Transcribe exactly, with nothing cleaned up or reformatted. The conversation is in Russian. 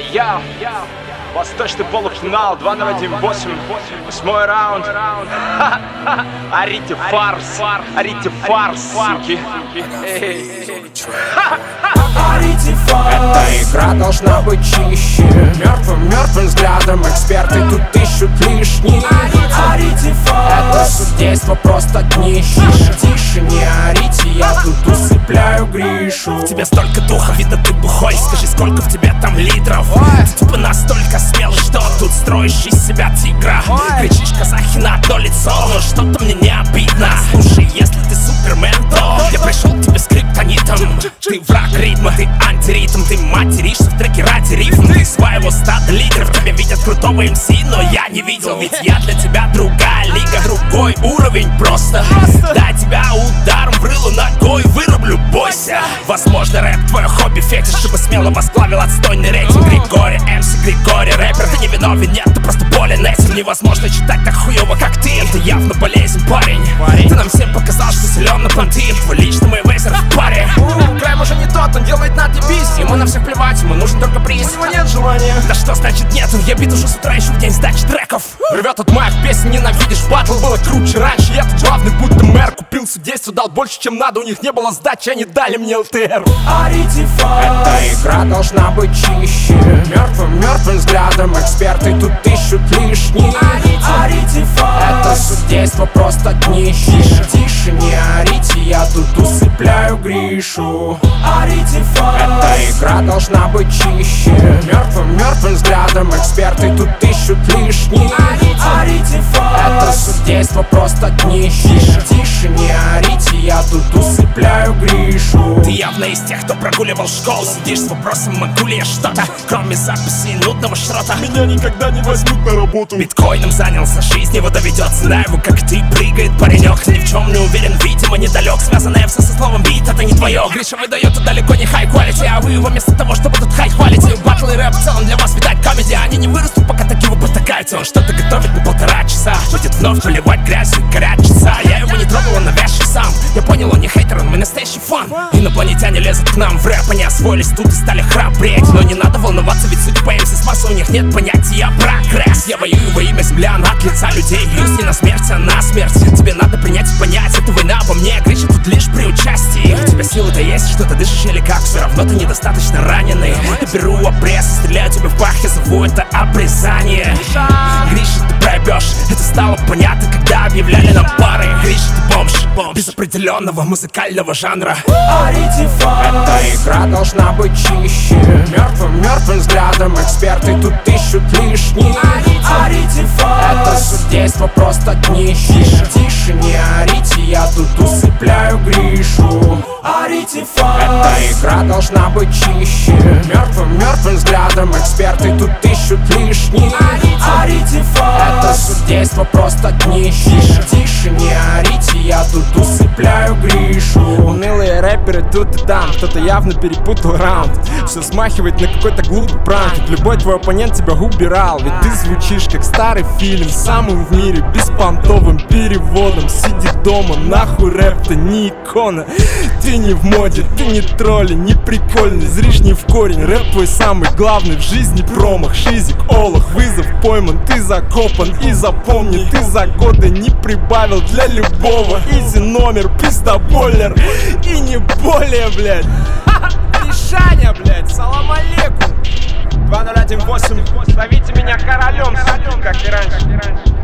Я, восточный полуфинал, два ноль один восемь, восьмой раунд. Орите фарс, орите фарс, суки. Эта игра должна быть чище. Мертвым, мертвым взглядом эксперты тут ищут лишний. Это судейство просто днище. Тише, не орите, я тут усыпляю Гришу. В тебе столько духа, видно ты бухой. Скажи, сколько в тебе там литров? Ты типа настолько смелый, что тут строишь из себя тигра. Кричишь казахи на одно лицо, но что-то мне не обидно. Слушай, если ты супермен, то я пришел к тебе с криптонитом. Ты враг ритма, ты антиритм. Ты материшься в треке ради рифм. Ты своего стада лидеров, тебя видят крутого эм си, но я не видел. Ведь я для тебя другая лига, другой уровень просто. Дай тебя ударом в рыло ногой вырублю, бойся. Возможно, рэп твое хобби, фетиш, чтобы смело возглавил отстойный рейтинг. Григорий, эм си Григорий, рэпер, ты не виновен, нет, ты просто болен этим. Невозможно читать так хуёво, как ты, это явно болезнь, парень. Ты нам всем показал, что силен на понты. Твой личный мейвезер в паре. Крайм уже не тот, он делает на отъебись. Ему на всех плевать, ему нужен только приз. У него нет желания. Да что значит нет, я бит уже с утра, еще в день сдачи треков. Рвет от моих песен, ненавидишь батл. Было круче раньше, я тут главный, будто мэр. Купил судейство, дал больше, чем надо. У них не было сдачи, они дали мне эл тэ эр. Эта игра должна быть чище. Мертвым, мертвым взглядом эксперты тут ищут лишний. Это судейство просто днище. Тише, не орите, я тут усыпляю Гришу. Эта игра должна быть чище. Мертвым, мертвым взглядом эксперты тут ищут лишний. Это судейство просто днище. Тише, не орите, я тут усыпляю Гришу. Ты явно из тех, кто прогуливал школу. Сидишь с вопросом, могу ли я что-то, кроме записи и нудного шрота. Меня никогда не возьмут на работу. Биткоином занялся, жизнь его доведет. Знаю его, как ты, прыгает паренек. Ни в чем не уверен, видимо, недалек. Связанное все со словом бит, это не твое. Гриша выдает тут далеко не хай quality, а вы его вместо того, чтобы тут хай хвалите. Батл и рэп в целом для вас, видать, комедия. Они не вырастут, пока так его потакаются. Он что-то готовит на полтора часа. Будет вновь поливать грязью и горячиться. Я его не трогал, он навязчив сам. Я понял, он не хейтер, он мой настоящий фан. Инопланетяне лезут к нам в рэп, они освоились тут и стали храбреть. Но не надо волноваться, ведь судя по эм си с массы, у них нет понятия прогресс. Я воюю во имя землян, от лица людей. Бьюсь не на смерть, а на смерть. Тебе надо принять и понять, это война обо мне. Гриша тут лишь при участии. У тебя силы-то есть, что ты дышишь или как? Все равно ты недостаточно раненый. Я беру обрез, стреляю тебе в пах, я зову это обрезание. Гриша, ты проебешь, это стало понятно, когда объявляли нам пары. Гриша, ты бомж, без определенного музыкального жанра. Эта игра должна быть чище. Мертвым, мертвым взглядом эксперты тут ищут лишний. Это судейство просто днище. Тише, не орите, я тут усыпляю Гришу. Эта игра должна быть чище. Мертвым, мертвым взглядом эксперты тут ищут лишний. Это судейство просто днище. Тише, не орите, я тут усыпляю Гришу. Унылые рэперы тут и там, кто-то явно перепутал раунд. Все смахивает на какой-то глупый пранк. Ведь любой твой оппонент тебя убирал. Ведь ты звучишь как старый фильм, самым в мире беспонтовым переводом. Сиди дома, нахуй рэп-то не икона. Ты не в моде, ты не тролли, не прикольный. Зришь не в корень, рэп твой самый главный в жизни промах. Шизик, олах, вызов пойман, ты закопан. И запомни, ты за годы не прибавил для любого. Изи номер, пиздоболлер и не более, блядь. Решание, блядь, салам алейкум. два ноль один восемь, зовите меня королем, как и раньше.